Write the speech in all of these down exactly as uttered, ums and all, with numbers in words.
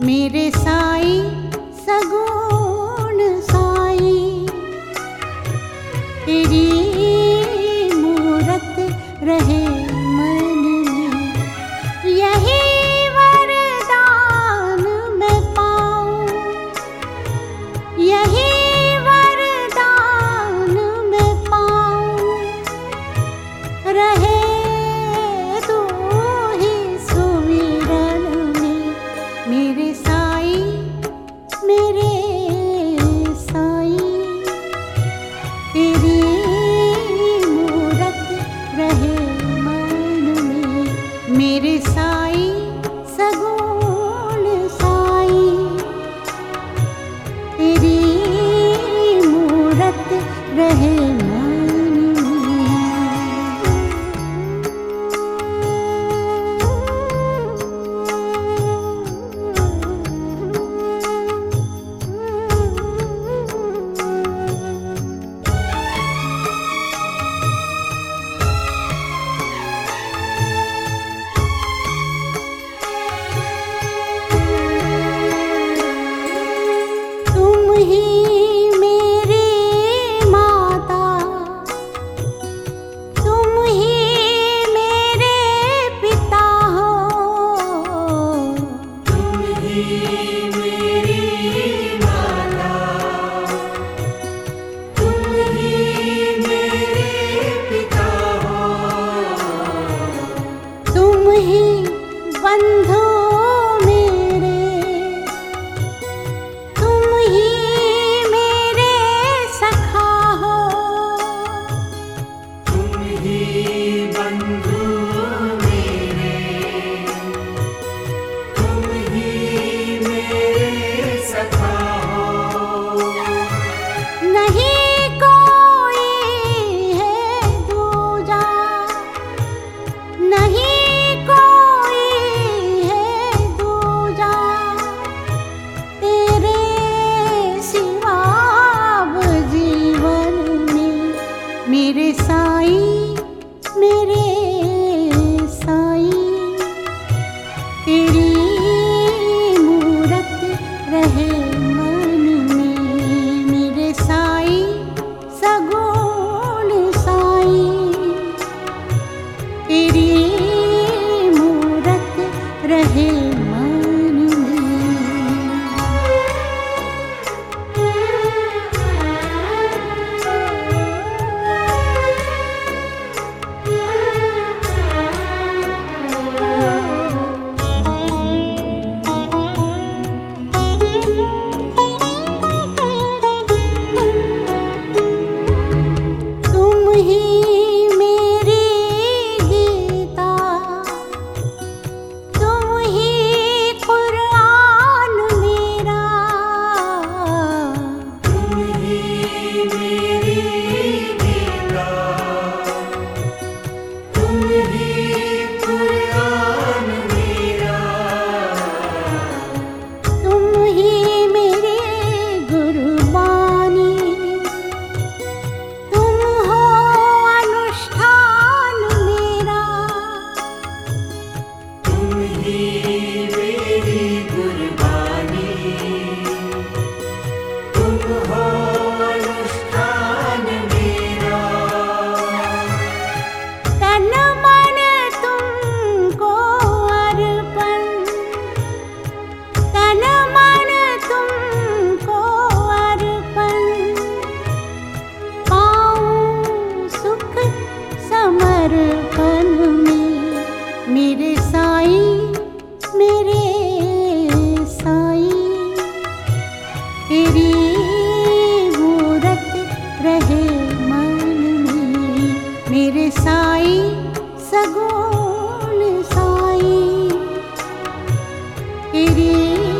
मेरे साई सगुण साई, तेरी मूरत रहे मन में, यही वरदान मैं पाऊं, यही वरदान मैं पाऊं, रहे तू ही सुमिरन में। मेरे साई मेरे साई, तेरी मूरत रहे मन में, मेरे साई सगुण साई, तेरी मूरत रहे बंधु मेरे, तुम ही मेरे सखा हो, तुम ही बंधु मेरे, तुम ही मेरे सखा हो, नहीं कोई है दूजा, नहीं मेरे साई मेरे साई, तेरी मूरत रहे मन में, मेरे साई सगुण साई, तेरी मूरत रहे मेरे साई मेरे साई, तेरी मूरत रहे मन में, मेरे साई सगुण साई, तेरी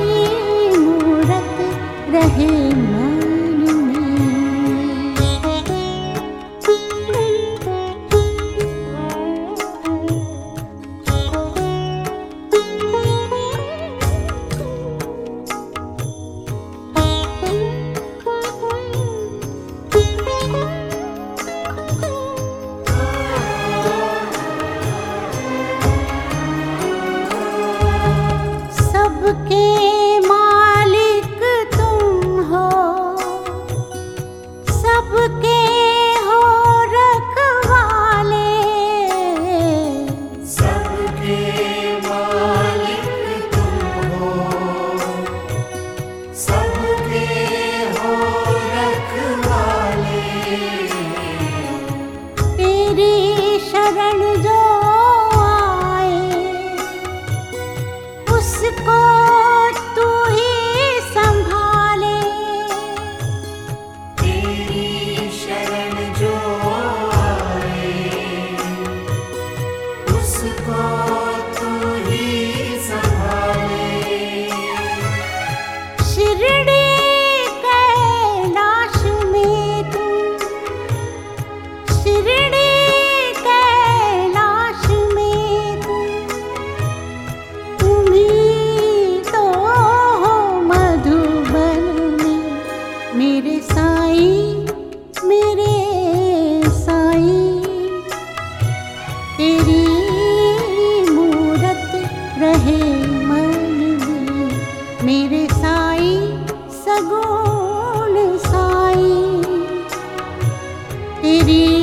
मूरत रहे मन सबके मेरे साई सगुण साई तेरी